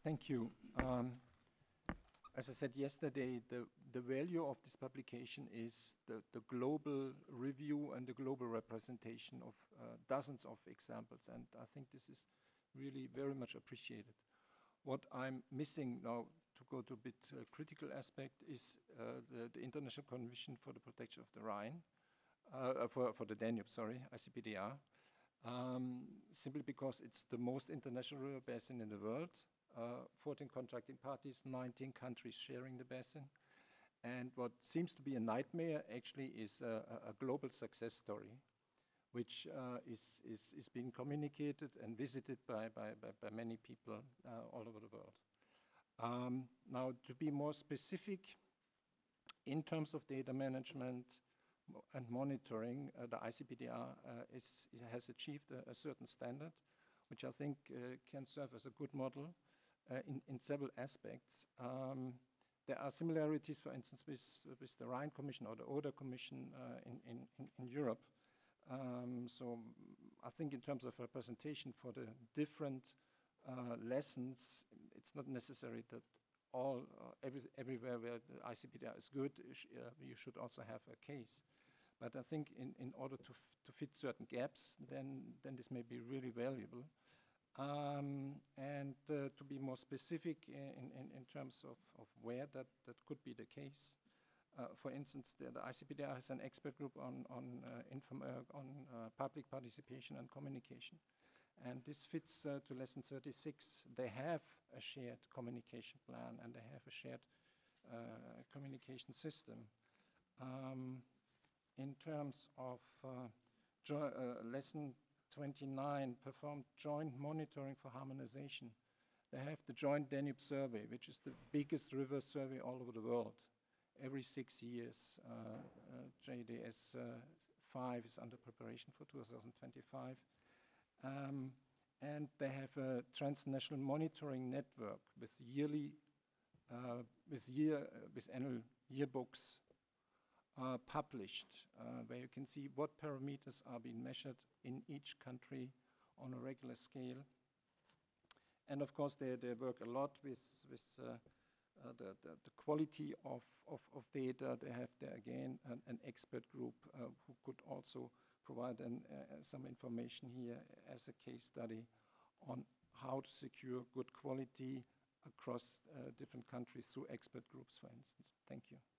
Thank you. As I said yesterday, the value of this publication is the global review and the global representation of dozens of examples, and I think this is really very much appreciated. What I'm missing now, to go to a bit critical aspect, is the International Convention for the Protection of the Rhine, for the Danube, sorry, ICPDR, simply because it's the most international river basin in the world. 14 contracting parties, 19 countries sharing the basin. And what seems to be a nightmare actually is a global success story, which is being communicated and visited by many people all over the world. Now, to be more specific, in terms of data management and monitoring, the ICPDR has achieved a certain standard, which I think can serve as a good model in several aspects. There are similarities, for instance, with the Rhine Commission or the Oder Commission in Europe. So I think in terms of representation for the different lessons, it's not necessary that everywhere where the ICPDR is good, you should also have a case. But I think in order to fit certain gaps, then this may be really valuable. And to be more specific in terms of where that could be the case, for instance, the ICPDR has an expert group on public participation and communication. And this fits to lesson 36. They have a shared communication plan and they have a shared communication system. In terms of lesson 29, performed joint monitoring for harmonization. They have the Joint Danube Survey, which is the biggest river survey all over the world. Every 6 years, JDS 5 is under preparation for 2025. And they have a transnational monitoring network with annual yearbooks published, where you can see what parameters are being measured in each country on a regular scale. And of course, they work a lot with the quality of data. They have there again an expert group who could also provide some information here as a case study on how to secure good quality across different countries through expert groups, for instance. Thank you.